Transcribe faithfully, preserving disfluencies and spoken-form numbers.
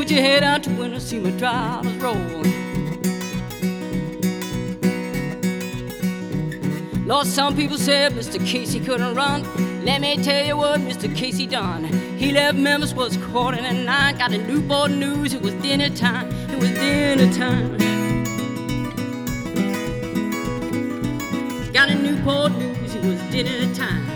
put your head out the window, see my drivers roll. Lord, some people said Mister Casey couldn't run. Let me tell you what Mister Casey done. He left Memphis, was quarter to nine. Got the Newport News, it was dinner time. It was dinner time. Got a Newport News, it was dinner time.